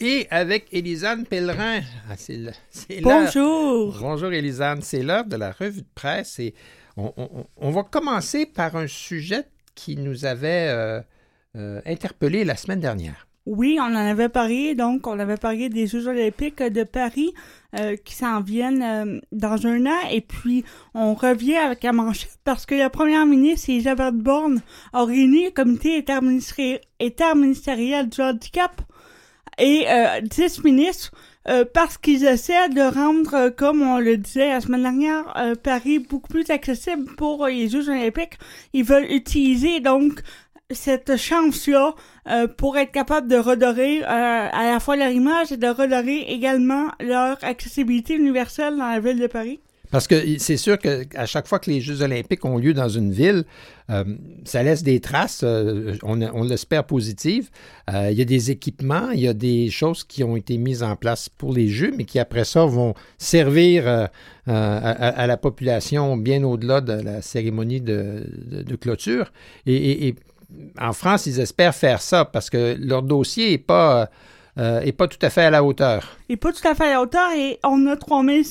et avec Élisane Pellerin. C'est Bonjour! Bonjour Élisane, c'est l'heure de la revue de presse et on va commencer par un sujet qui nous avait interpellé la semaine dernière. Oui, on en avait parlé, donc on avait parlé des Jeux olympiques de Paris qui s'en viennent dans un an, et puis on revient avec la manchette parce que la première ministre, Élisabeth Borne, a réuni le comité interministériel du handicap et 10 ministres parce qu'ils essaient de rendre, comme on le disait la semaine dernière, Paris beaucoup plus accessible pour les Jeux olympiques. Ils veulent utiliser donc cette chance-là pour être capable de redorer à la fois leur image et de redorer également leur accessibilité universelle dans la ville de Paris. Parce que c'est sûr qu'à chaque fois que les Jeux olympiques ont lieu dans une ville, ça laisse des traces, on l'espère positives. Il y a des équipements, il y a des choses qui ont été mises en place pour les Jeux, mais qui après ça vont servir à la population bien au-delà de la cérémonie de clôture. Et en France, ils espèrent faire ça parce que leur dossier n'est pas tout à fait à la hauteur. Il n'est pas tout à fait à la hauteur et on a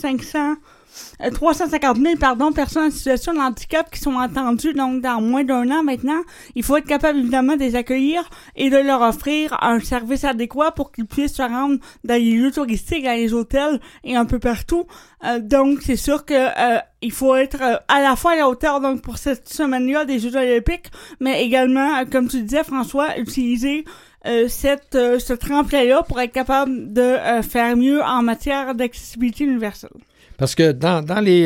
350 000 personnes en situation de handicap qui sont attendues donc dans moins d'un an maintenant. Il faut être capable évidemment de les accueillir et de leur offrir un service adéquat pour qu'ils puissent se rendre dans les lieux touristiques, dans les hôtels et un peu partout. Donc c'est sûr que il faut être à la fois à la hauteur donc pour cette semaine-là des Jeux olympiques, mais également, comme tu disais François, utiliser ce tremplin-là pour être capable de faire mieux en matière d'accessibilité universelle. Parce que dans les...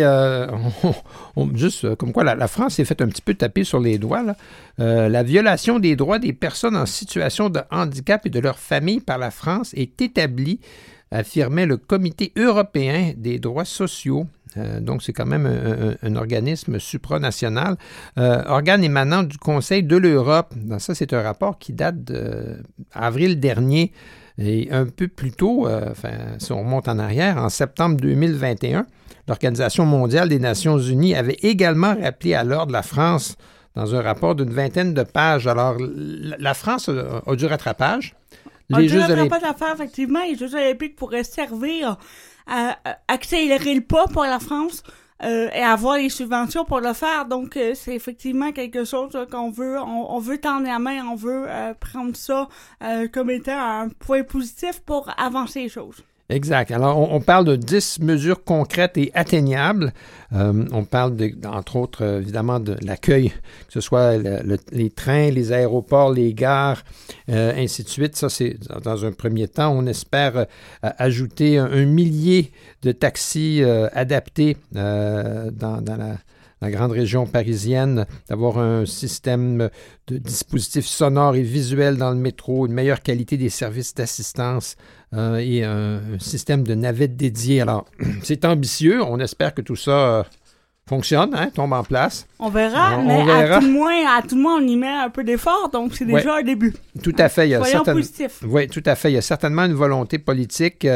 juste comme quoi, la France s'est fait un petit peu taper sur les doigts, là. La violation des droits des personnes en situation de handicap et de leurs familles par la France est établie, affirmait le Comité européen des droits sociaux. Donc, c'est quand même un organisme supranational, organe émanant du Conseil de l'Europe. Ça, c'est un rapport qui date d'avril dernier. Et un peu plus tôt, si on remonte en arrière, en septembre 2021, l'Organisation mondiale des Nations unies avait également rappelé à l'ordre la France dans un rapport d'une 20aine de pages. Alors, la France a du rattrapage. Les Jeux olympiques à faire, effectivement. Les Jeux olympiques pourraient servir à accélérer le pas pour la France et avoir les subventions pour le faire. Donc, c'est effectivement quelque chose qu'on veut, on veut tendre la main, on veut prendre ça comme étant un point positif pour avancer les choses. Exact. Alors, on parle de 10 mesures concrètes et atteignables. On parle, entre autres, évidemment, de l'accueil, que ce soit les trains, les aéroports, les gares, ainsi de suite. Ça, c'est dans un premier temps. On espère ajouter un millier de taxis adaptés dans la grande région parisienne, d'avoir un système de dispositifs sonores et visuels dans le métro, une meilleure qualité des services d'assistance et un système de navettes dédiées. Alors, c'est ambitieux. On espère que tout ça fonctionne, tombe en place. On verra, mais à tout le moins, on y met un peu d'effort, donc c'est déjà un début. Tout à fait. Soyons positifs. Oui, tout à fait. Il y a certainement une volonté politique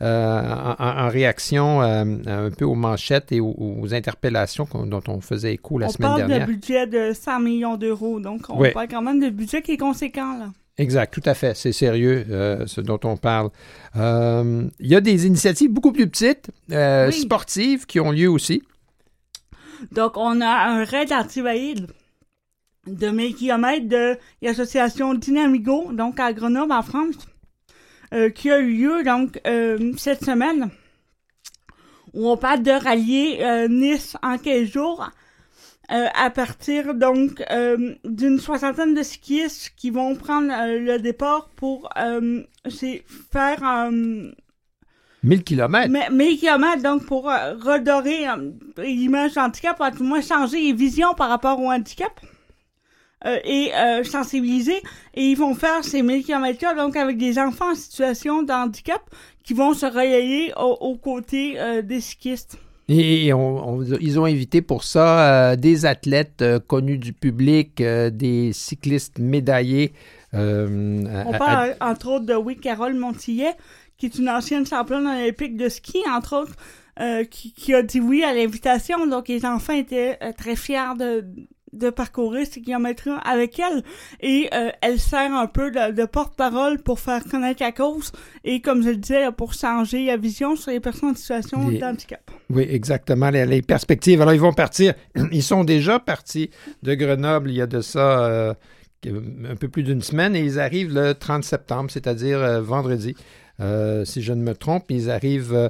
en réaction un peu aux manchettes et aux interpellations dont on faisait écho la semaine dernière. On parle de budget de 100 millions d'euros, donc on parle quand même de budget qui est conséquent, là. Exact, tout à fait. C'est sérieux, ce dont on parle. Il y a des initiatives beaucoup plus petites, sportives, qui ont lieu aussi. Donc, on a un raid anti-valide de 1000 km de l'association Dynamigo, donc à Grenoble, en France, qui a eu lieu donc cette semaine, où on parle de rallier Nice en 15 jours, à partir donc d'une soixantaine de cyclistes qui vont prendre le départ pour faire 1000 km. 1000 km, donc pour redorer l'image du handicap, à tout le moins changer les visions par rapport au handicap et sensibiliser. Et ils vont faire ces 1000 km-là donc avec des enfants en situation de handicap qui vont se relayer aux côtés des cyclistes. Et ils ont invité pour ça des athlètes connus du public, des cyclistes médaillés. On parle entre autres de Carole Montillet, qui est une ancienne championne olympique de ski, entre autres, qui a dit oui à l'invitation. Donc les enfants étaient très fiers de parcourir ces kilomètres avec elle. Et elle sert un peu de porte-parole pour faire connaître la cause et, comme je le disais, pour changer la vision sur les personnes en situation d'handicap. Oui, exactement. Les perspectives. Alors, ils vont partir. Ils sont déjà partis de Grenoble il y a de ça un peu plus d'une semaine et ils arrivent le 30 septembre, c'est-à-dire vendredi. Si je ne me trompe, ils arrivent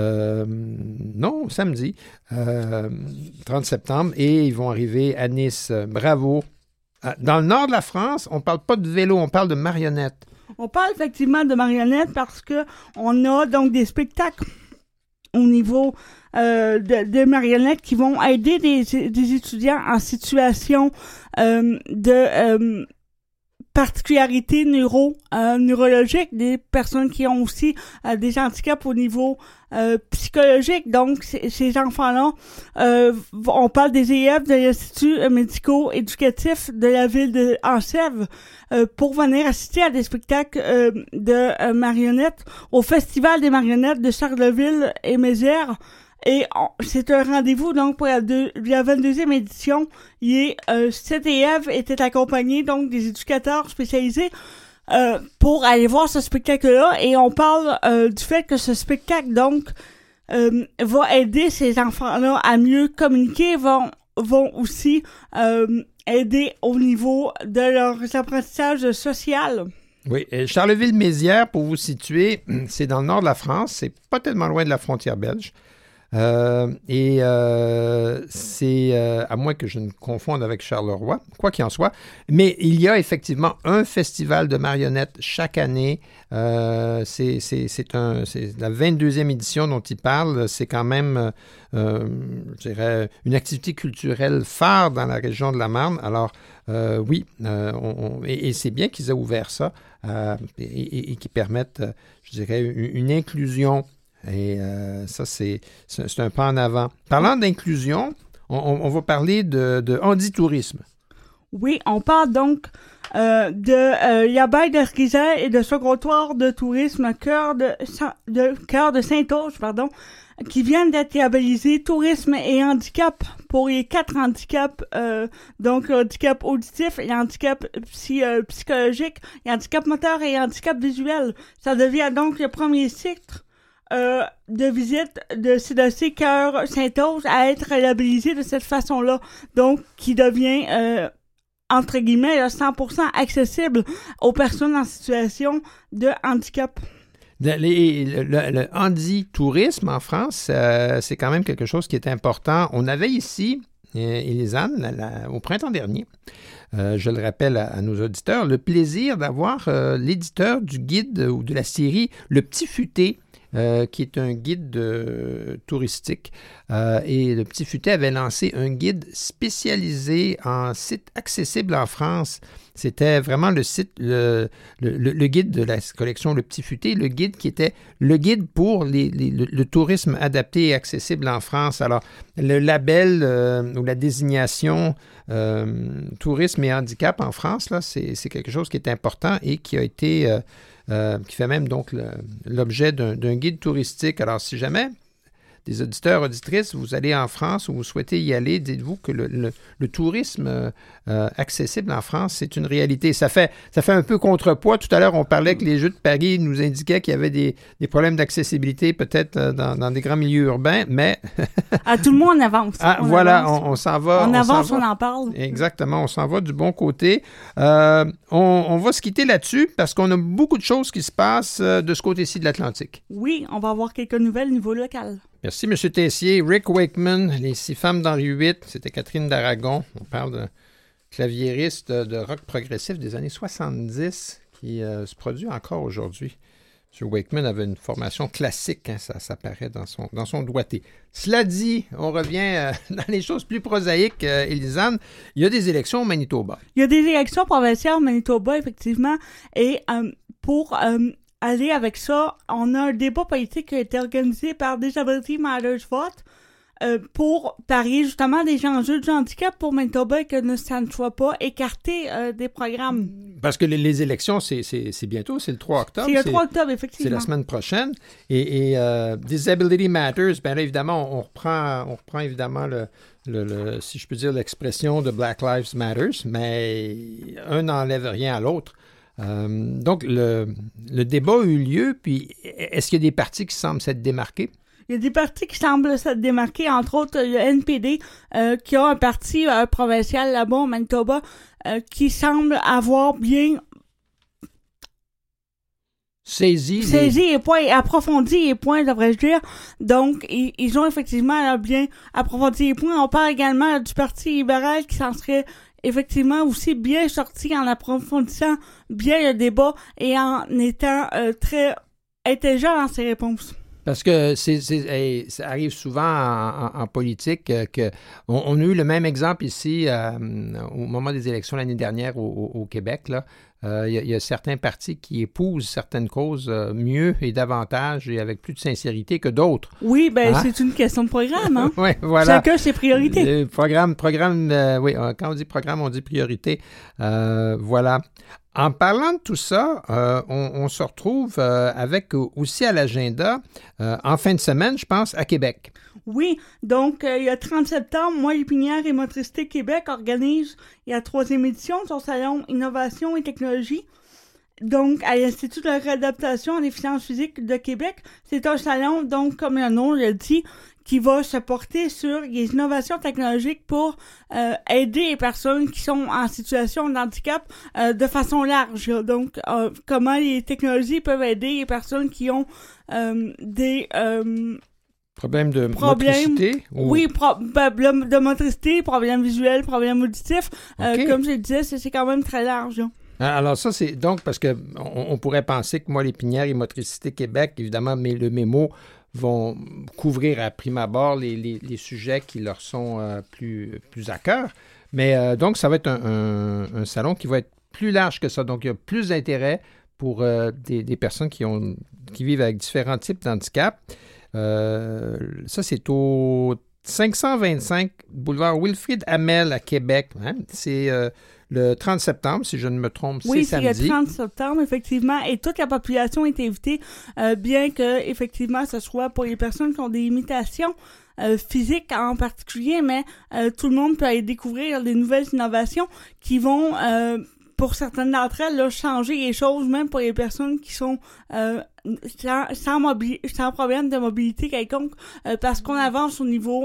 samedi, 30 septembre, et ils vont arriver à Nice. Bravo. Dans le nord de la France, on ne parle pas de vélo, on parle de marionnettes. On parle effectivement de marionnettes parce que on a donc des spectacles au niveau de marionnettes qui vont aider des étudiants en situation de particularités neurologiques, des personnes qui ont aussi des handicaps au niveau psychologique. Donc, ces enfants-là, on parle des élèves de l'Institut médico-éducatif de la ville de Anse-Sèvres pour venir assister à des spectacles de marionnettes au Festival des marionnettes de Charleville et Mézières. Et c'est un rendez-vous donc pour la 22e édition. Cet élève était accompagné donc des éducateurs spécialisés pour aller voir ce spectacle-là. Et on parle du fait que ce spectacle donc va aider ces enfants-là à mieux communiquer, vont aussi aider au niveau de leurs apprentissages social. Oui, Charleville-Mézières, pour vous situer, c'est dans le nord de la France, c'est pas tellement loin de la frontière belge. C'est, à moins que je ne confonde avec Charleroi, quoi qu'il en soit, mais il y a effectivement un festival de marionnettes chaque année. C'est la 22e édition dont il parle. C'est quand même, je dirais, une activité culturelle phare dans la région de la Marne. Alors, oui, et c'est bien qu'ils aient ouvert ça et qu'ils permettent, je dirais, une inclusion. Et ça, c'est un pas en avant. Parlant d'inclusion, on va parler de handitourisme. Oui, on parle donc de l'abeille de Rizel et de son comptoir de tourisme Cœur de Saint-Auge, qui viennent d'être labellisés tourisme et handicap pour les 4 handicaps, donc le handicap auditif, le handicap psychologique, le handicap moteur et le handicap visuel. Ça devient donc le premier titre de visite de CDC Cœur Saint-Auge à être labellisé de cette façon-là, donc qui devient entre guillemets 100% accessible aux personnes en situation de handicap. Le handitourisme en France, c'est quand même quelque chose qui est important. On avait ici, Élisane, au printemps dernier, je le rappelle à nos auditeurs, le plaisir d'avoir l'éditeur du guide ou de la série Le Petit Futé, qui est un guide touristique. Et le Petit Futé avait lancé un guide spécialisé en sites accessibles en France. C'était vraiment le guide de la collection Le Petit Futé, le guide qui était le guide pour le tourisme adapté et accessible en France. Alors, le label ou la désignation tourisme et handicap en France, là, c'est quelque chose qui est important et qui a été... qui fait même donc l'objet d'un guide touristique. Alors, si jamais des auditeurs, auditrices, vous allez en France ou vous souhaitez y aller, dites-vous que le tourisme accessible en France, c'est une réalité. Ça fait un peu contrepoids. Tout à l'heure, on parlait que les Jeux de Paris nous indiquaient qu'il y avait des problèmes d'accessibilité peut-être dans des grands milieux urbains, mais... tout le monde avance. On s'en va. On avance, on en parle. Exactement, on s'en va du bon côté. On va se quitter là-dessus parce qu'on a beaucoup de choses qui se passent de ce côté-ci de l'Atlantique. Oui, on va avoir quelques nouvelles au niveau local. Merci, M. Tessier. Rick Wakeman, Les 6 femmes dans Rue 8, c'était Catherine d'Aragon. On parle de claviériste de rock progressif des années 70 qui se produit encore aujourd'hui. M. Wakeman avait une formation classique, hein, ça paraît dans son doigté. Cela dit, on revient dans les choses plus prosaïques, Élisane. Il y a des élections au Manitoba. Il y a des élections provinciales au Manitoba, effectivement, et pour... aller avec ça, on a un débat politique qui a été organisé par Disability Matters Vote pour parier justement des enjeux du handicap pour Manitoba et que ça ne soit pas écarté des programmes. Parce que les élections, c'est bientôt, c'est le 3 octobre. C'est le 3 octobre, effectivement. C'est la semaine prochaine. Et Disability Matters, bien là, évidemment, on reprend évidemment si je peux dire, l'expression de Black Lives Matters, mais un n'enlève rien à l'autre. Donc, le débat a eu lieu, puis est-ce qu'il y a des partis qui semblent s'être démarqués? Il y a des partis qui semblent se démarquer, entre autres le NPD, qui a un parti provincial là-bas au Manitoba, qui semble avoir bien saisi et approfondi les points, devrais-je dire. Donc, ils ont effectivement bien approfondi les points. On parle également du Parti libéral qui s'en serait effectivement aussi bien sorti en approfondissant bien le débat et en étant très intelligent dans ses réponses. Parce que ça arrive souvent en politique on a eu le même exemple ici au moment des élections l'année dernière au Québec. Là. Il y a certains partis qui épousent certaines causes mieux et davantage et avec plus de sincérité que d'autres. Oui, c'est une question de programme. Hein? Oui, voilà. Chacun ses priorités. Programme, oui, quand on dit programme, on dit priorité. Voilà. En parlant de tout ça, on se retrouve avec aussi à l'agenda, en fin de semaine, je pense, à Québec. Oui, donc il y a 30 septembre, Moi Lépinière et Motricité Québec organise la 3e édition de son salon Innovation et technologie. Donc, à l'Institut de réadaptation en déficience physique de Québec, c'est un salon, donc, comme le nom le dit, qui va se porter sur les innovations technologiques pour aider les personnes qui sont en situation de handicap de façon large. Donc, comment les technologies peuvent aider les personnes qui ont des problèmes de motricité? Oui, problèmes de motricité, problèmes visuels, problèmes auditifs. Okay. Comme je le disais, c'est quand même très large. Hein. Alors ça, c'est donc parce que on pourrait penser que Moi Lépinière et Motricité Québec, évidemment, mais le mémo vont couvrir à prime abord les sujets qui leur sont plus à cœur. Mais donc, ça va être un salon qui va être plus large que ça. Donc, il y a plus d'intérêt pour des personnes qui vivent avec différents types d'handicap. Ça, c'est au 525 boulevard Wilfrid Hamel à Québec. Hein? C'est le 30 septembre, si je ne me trompe, oui, c'est samedi. Oui, c'est le 30 septembre, effectivement, et toute la population est invitée, bien que, effectivement, ce soit pour les personnes qui ont des limitations physiques en particulier, mais tout le monde peut aller découvrir des nouvelles innovations qui vont, pour certaines d'entre elles, là, changer les choses, même pour les personnes qui sont sans problème de mobilité quelconque, parce qu'on avance au niveau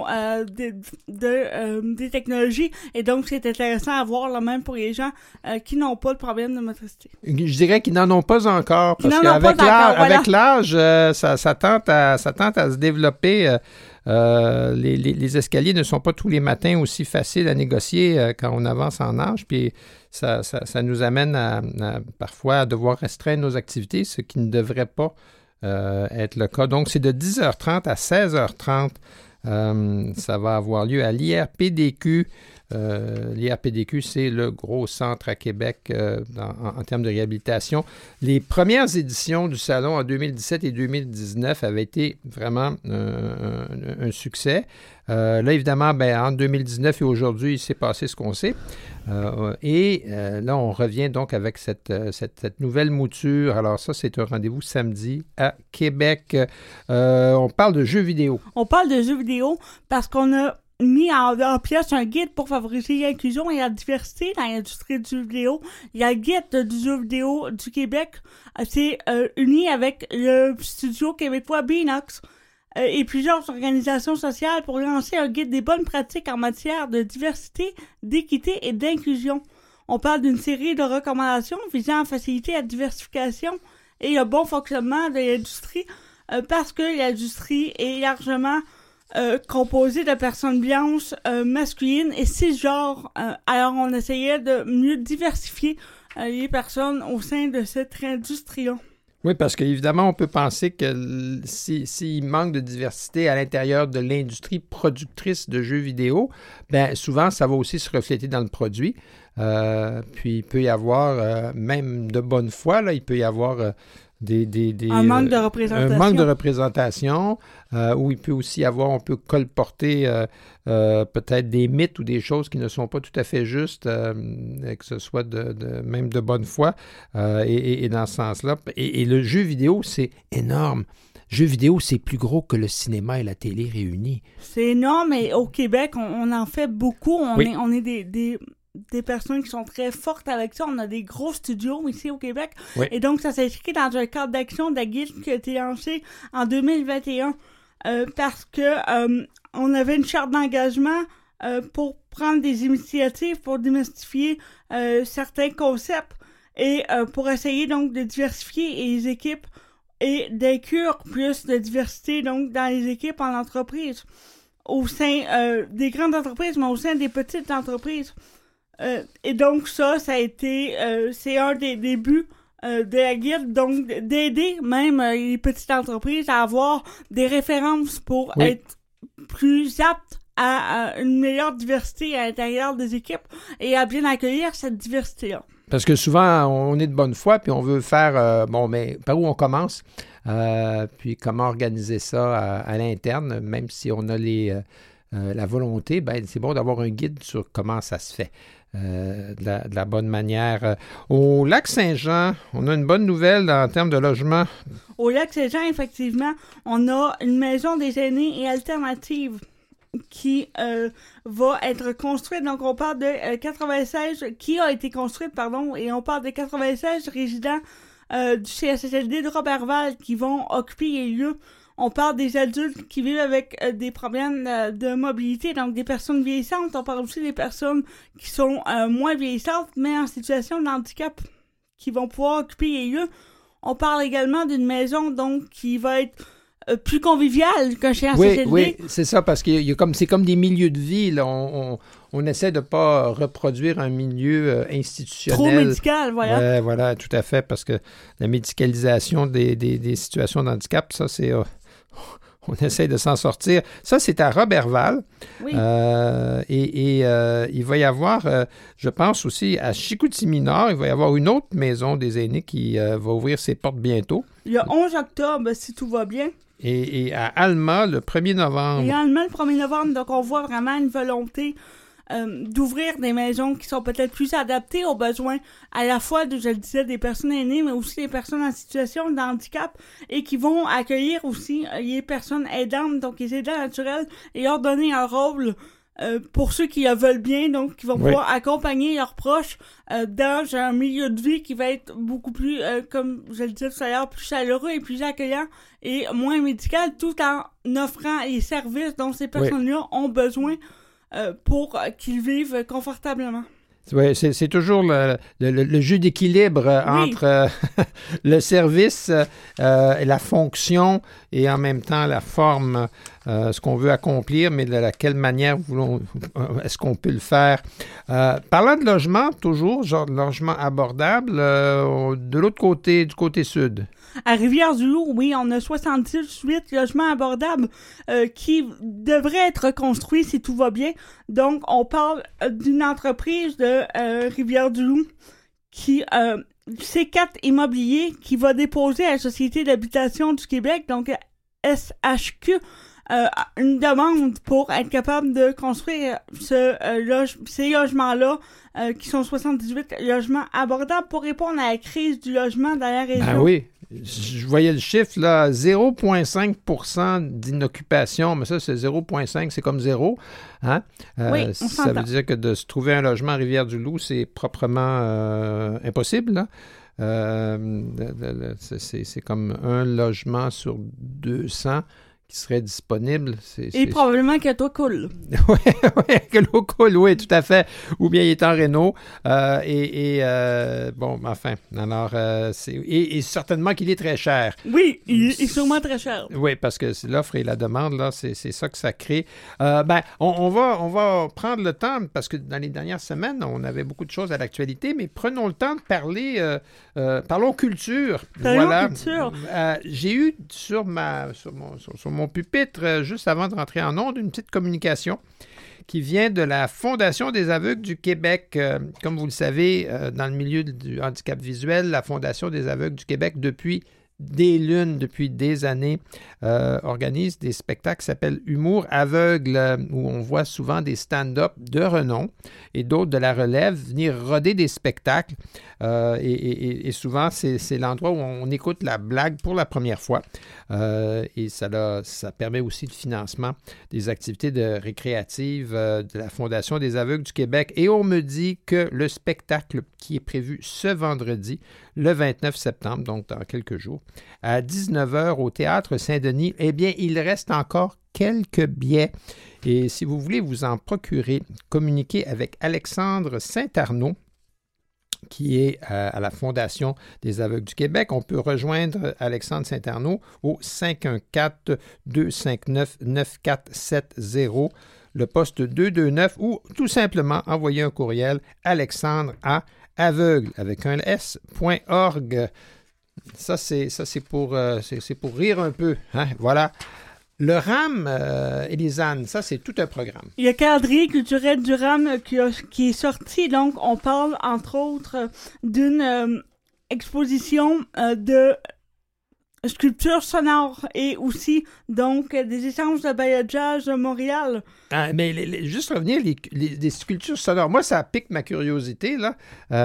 des technologies, et donc c'est intéressant à voir là, même pour les gens qui n'ont pas de problème de motricité. Je dirais qu'ils n'en ont pas encore, parce qu'avec l'âge, ça tente à se développer. Les escaliers ne sont pas tous les matins aussi faciles à négocier quand on avance en âge, puis ça nous amène à parfois à devoir restreindre nos activités, ce qui ne devrait pas être le cas. Donc, c'est de 10h30 à 16h30. Ça va avoir lieu à l'IRPDQ. L'IRPDQ, c'est le gros centre à Québec en termes de réhabilitation. Les premières éditions du salon en 2017 et 2019 avaient été vraiment un succès. Là, évidemment, entre 2019 et aujourd'hui, il s'est passé ce qu'on sait. Là, on revient donc avec cette nouvelle mouture. Alors ça, c'est un rendez-vous samedi à Québec. On parle de jeux vidéo. On parle de jeux vidéo parce qu'on a mis en pièce un guide pour favoriser l'inclusion et la diversité dans l'industrie du jeu vidéo. Il y a le guide du jeu vidéo du Québec. C'est uni avec le studio québécois Beanox et plusieurs organisations sociales pour lancer un guide des bonnes pratiques en matière de diversité, d'équité et d'inclusion. On parle d'une série de recommandations visant à faciliter la diversification et le bon fonctionnement de l'industrie parce que l'industrie est largement composée de personnes blanches, masculines et cisgenres. Alors, on essayait de mieux diversifier les personnes au sein de cette industrie-là. Oui, parce qu'évidemment, on peut penser que s'il manque de diversité à l'intérieur de l'industrie productrice de jeux vidéo, bien souvent, ça va aussi se refléter dans le produit. Puis, il peut y avoir, même de bonne foi, là, il peut y avoir un manque de représentation. Un manque de représentation, où il peut aussi on peut colporter peut-être des mythes ou des choses qui ne sont pas tout à fait justes, que ce soit même de bonne foi, et dans ce sens-là. Et le jeu vidéo, c'est énorme. Jeu vidéo, c'est plus gros que le cinéma et la télé réunis. C'est énorme, et au Québec, on en fait beaucoup. On est des personnes qui sont très fortes avec ça. On a des gros studios ici au Québec. Oui. Et donc, ça s'inscrit dans un cadre d'action de la Guilde qui a été lancé en 2021 parce que on avait une charte d'engagement pour prendre des initiatives pour démystifier certains concepts et pour essayer donc de diversifier les équipes et d'inclure plus de diversité donc dans les équipes en entreprise, au sein des grandes entreprises, mais au sein des petites entreprises. Et donc ça a été, c'est un des buts de la Guilde, donc d'aider même les petites entreprises à avoir des références pour être plus aptes à une meilleure diversité à l'intérieur des équipes et à bien accueillir cette diversité-là. Parce que souvent, on est de bonne foi, puis on veut faire, mais par où on commence? Puis comment organiser ça à l'interne, même si on a la volonté, c'est bon d'avoir un guide sur comment ça se fait de la bonne manière. Au Lac-Saint-Jean, on a une bonne nouvelle en termes de logement. Au Lac-Saint-Jean, effectivement, on a une maison des aînés et alternative qui va être construite. Donc, on parle de 96, qui a été construite, et on parle de 96 résidents du CHSLD de Roberval qui vont occuper les lieux. On parle des adultes qui vivent avec des problèmes de mobilité, donc des personnes vieillissantes. On parle aussi des personnes qui sont moins vieillissantes, mais en situation de handicap, qui vont pouvoir occuper les lieux. On parle également d'une maison donc qui va être plus convivial qu'un CHSLD. Oui, c'est ça, parce que c'est comme des milieux de vie. Là. On essaie de ne pas reproduire un milieu institutionnel. Trop médical, voilà. Voilà, tout à fait, parce que la médicalisation des situations de handicap, ça, c'est... on essaie de s'en sortir. Ça, c'est à Roberval. Oui. Et il va y avoir, je pense aussi, à Chicoutimi-Nord, il va y avoir une autre maison des aînés qui va ouvrir ses portes bientôt. Le 11 octobre, si tout va bien. Et à Alma, le 1er novembre. Et à Alma, le 1er novembre, donc on voit vraiment une volonté d'ouvrir des maisons qui sont peut-être plus adaptées aux besoins à la fois, je le disais, des personnes aînées, mais aussi des personnes en situation de handicap et qui vont accueillir aussi les personnes aidantes, donc les aidants naturels, et leur donner un rôle pour ceux qui le veulent bien, donc qui vont pouvoir accompagner leurs proches dans un milieu de vie qui va être beaucoup plus, comme je le disais tout à l'heure, plus chaleureux et plus accueillant et moins médical, tout en offrant les services dont ces personnes-là ont besoin pour qu'ils vivent confortablement. Oui, c'est toujours le jeu d'équilibre entre le service, la fonction et en même temps la forme, ce qu'on veut accomplir, mais de quelle manière est-ce qu'on peut le faire. Parlant de logement, toujours, genre de logement abordable, de l'autre côté, du côté sud. À Rivière-du-Loup, oui, on a 78 logements abordables qui devraient être construits si tout va bien. Donc, on parle d'une entreprise de Rivière-du-Loup qui, C4 Immobilier, qui va déposer à la Société d'habitation du Québec, donc SHQ, une demande pour être capable de construire ces logements-là, qui sont 78 logements abordables pour répondre à la crise du logement dans la région. Ben oui. Je voyais le chiffre, là, 0,5% d'inoccupation, mais ça, c'est 0,5, c'est comme zéro. Hein? Oui, ça veut dire que de se trouver un logement à Rivière-du-Loup, c'est proprement impossible. Là. C'est comme un logement sur 200 qui serait disponible. Et probablement que l'eau coule. Oui, que l'eau coule, oui, tout à fait. Ou bien il est en réno. Bon, enfin, alors, et certainement qu'il est très cher. Oui, il est sûrement très cher. Oui, parce que l'offre et la demande, là, c'est ça que ça crée. On va prendre le temps, parce que dans les dernières semaines, on avait beaucoup de choses à l'actualité, mais prenons le temps de parler, parlons culture. Parlons culture. J'ai eu sur mon pupitre, juste avant de rentrer en ondes, une petite communication qui vient de la Fondation des aveugles du Québec. Comme vous le savez, dans le milieu du handicap visuel, la Fondation des aveugles du Québec, depuis des lunes depuis des années, organise des spectacles qui s'appellent Humour aveugle, où on voit souvent des stand-up de renom et d'autres de la relève venir roder des spectacles. Et souvent, c'est l'endroit où on écoute la blague pour la première fois. Et ça permet aussi le financement des activités récréatives de la Fondation des aveugles du Québec. Et on me dit que le spectacle qui est prévu ce vendredi, le 29 septembre, donc dans quelques jours, à 19h au Théâtre Saint-Denis, eh bien, il reste encore quelques billets. Et si vous voulez vous en procurer, communiquez avec Alexandre Saint-Arnaud, qui est à la Fondation des aveugles du Québec. On peut rejoindre Alexandre Saint-Arnaud au 514-259-9470, le poste 229, ou tout simplement envoyer un courriel alexandre@aveugle avec un s.org. Ça, c'est pour rire un peu. Hein? Voilà. Le RAM, Élisane, ça, c'est tout un programme. Il y a calendrier culturel du RAM qui est sorti. Donc, on parle, entre autres, d'une exposition de sculptures sonores et aussi, donc, des échanges de bailliage de Montréal. Ah, mais juste revenir, les sculptures sonores, moi, ça pique ma curiosité, là.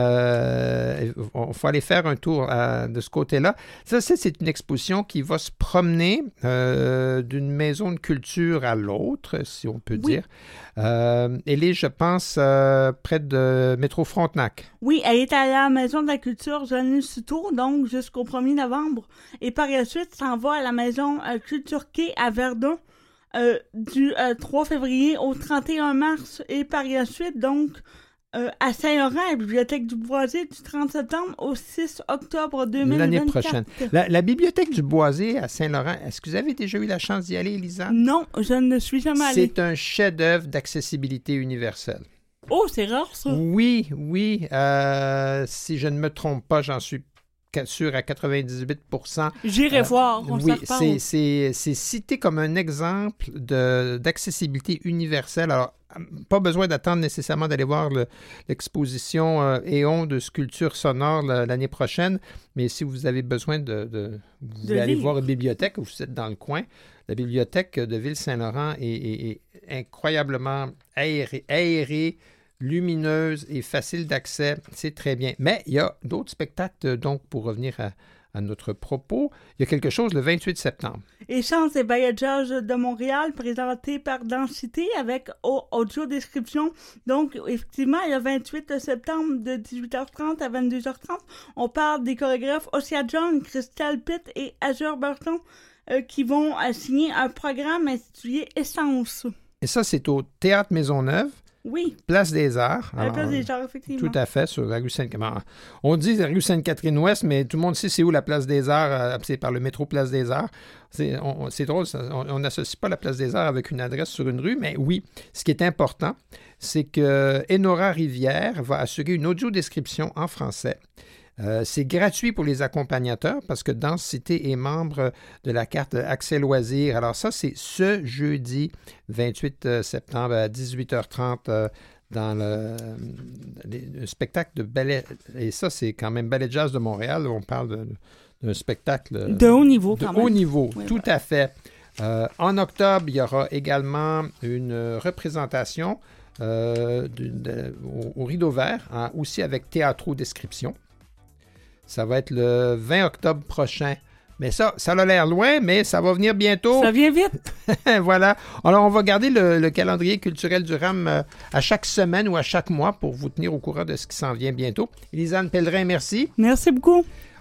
Il faut aller faire un tour de ce côté-là. Ça, c'est une exposition qui va se promener d'une maison de culture à l'autre, si on peut dire. Elle est, je pense, près de Métro Frontenac. Oui, elle est à la Maison de la Culture Jeanne Souto, donc jusqu'au 1er novembre. Et par la suite, s'en va à la Maison Culture Quai à Verdun du 3 février au 31 mars. Et par la suite, donc, à Saint-Laurent, à la Bibliothèque du Boisé, du 30 septembre au 6 octobre 2024. L'année prochaine. La Bibliothèque du Boisé à Saint-Laurent, est-ce que vous avez déjà eu la chance d'y aller, Elisa? Non, je ne suis jamais allée. C'est un chef-d'œuvre d'accessibilité universelle. Oh, c'est rare, ça? Oui. Si je ne me trompe pas, j'en suis sûr à 98%. J'irai voir, on oui, s'en reparle. c'est cité comme un exemple d'accessibilité universelle. Alors, pas besoin d'attendre nécessairement d'aller voir l'exposition Éon de sculpture sonore l'année prochaine, mais si vous avez besoin vous voulez aller voir une bibliothèque, vous êtes dans le coin, la bibliothèque de Ville-Saint-Laurent est incroyablement aérée, lumineuse et facile d'accès. C'est très bien. Mais il y a d'autres spectacles, donc, pour revenir à notre propos. Il y a quelque chose le 28 septembre. Échange des bailliages de Montréal présenté par Densité avec audio description. Donc, effectivement, le 28 septembre de 18h30 à 22h30, on parle des chorégraphes Ossia John, Crystal Pitt et Azure Burton qui vont signer un programme intitulé Essence. Et ça, c'est au Théâtre Maisonneuve. Oui. Place des Arts. À la Place des Arts, effectivement. Tout à fait, sur la rue Sainte-Catherine. On dit la rue Sainte-Catherine-Ouest, mais tout le monde sait c'est où la Place des Arts. C'est par le métro Place des Arts. C'est drôle, on n'associe pas la Place des Arts avec une adresse sur une rue, mais oui, ce qui est important, c'est que Enora Rivière va assurer une audio-description en français. C'est gratuit pour les accompagnateurs parce que Densité est membre de la carte Accès Loisirs. Alors ça, c'est ce jeudi 28 septembre à 18h30 dans le spectacle de ballet. Et ça, c'est quand même Ballet Jazz de Montréal. On parle d'un spectacle de haut niveau. De haut niveau, oui, tout à fait. En octobre, il y aura également une représentation au Rideau Vert, aussi avec Théâtro Description. Ça va être le 20 octobre prochain. Mais ça a l'air loin, mais ça va venir bientôt. Ça vient vite. Voilà. Alors, on va garder le calendrier culturel du RAM à chaque semaine ou à chaque mois pour vous tenir au courant de ce qui s'en vient bientôt. Élisane Pellerin, merci. Merci beaucoup.